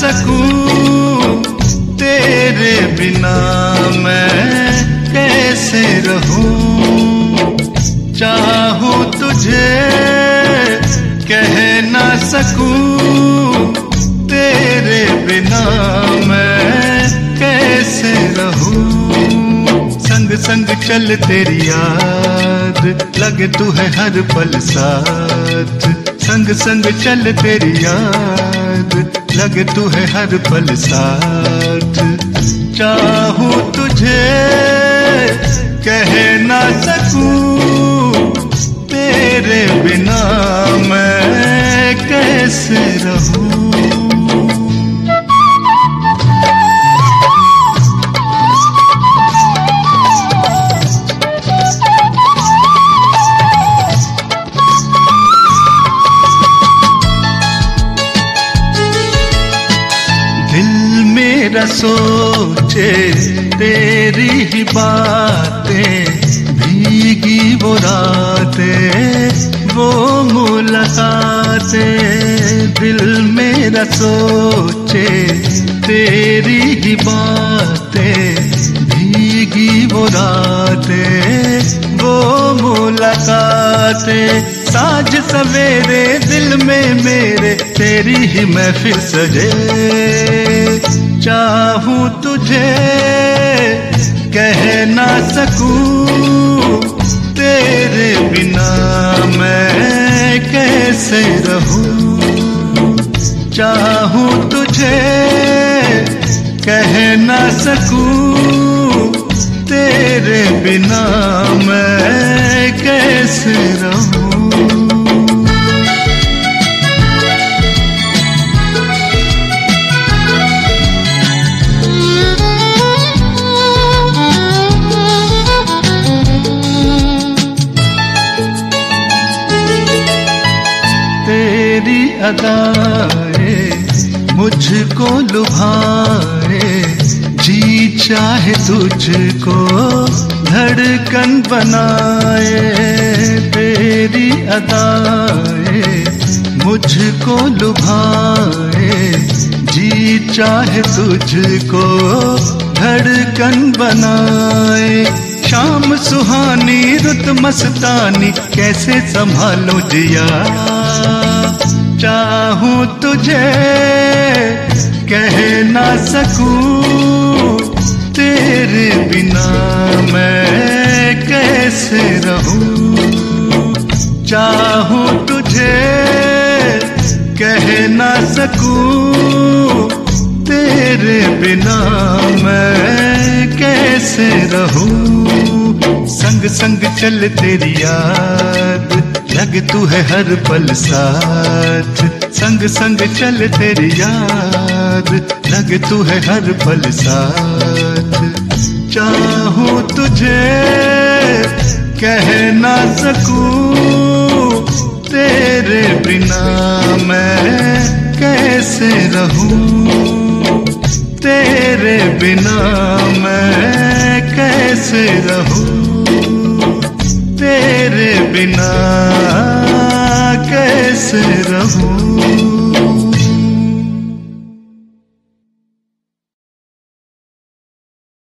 सकूं तेरे बिना मैं कैसे रहूं। चाहूं तुझे कह ना सकूं तेरे बिना मैं कैसे रहूं। संग संग चल तेरी याद लगे तू है हर पल साथ। संग संग चल तेरी याद लगे तू है हर पल साथ। चाहूं तुझे कह ना सकूं तेरे बिना मैं कैसे रहूं। मेरा सोचे तेरी ही बातें, भीगी वो रातें वो मुलाकातें। दिल मेरा सोचे तेरी ही बातें, भीगी वो रातें वो मुलाकातें। साँझ सवेरे दिल में मेरे तेरी ही महफिल सजे। चाहूं तुझे कह ना सकूं तेरे बिना मैं कैसे रहूं। चाहूं तुझे कह ना सकूं तेरे बिना मैं कैसे रहूं। तेरी अदाएं मुझको लुभाए, जी चाहे तुझको धड़कन बनाए। तेरी अदाएं मुझको लुभाए, जी चाहे तुझको धड़कन बनाए। शाम सुहानी रुत मस्तानी कैसे संभालूं जिया। चाहूं तुझे कह ना सकूं तेरे बिना मैं कैसे रहूं। चाहूं तुझे कह ना सकूं तेरे बिना मैं कैसे रहूं। संग संग चल तेरी याद लगे तू है हर पल साथ। संग संग चल तेरी याद लगे तू है हर पल साथ। चाहूं तुझे कह ना सकूं तेरे बिना मैं कैसे रहूं। तेरे बिना मैं कैसे रहूं। तेरे बिना कैसे रहूं।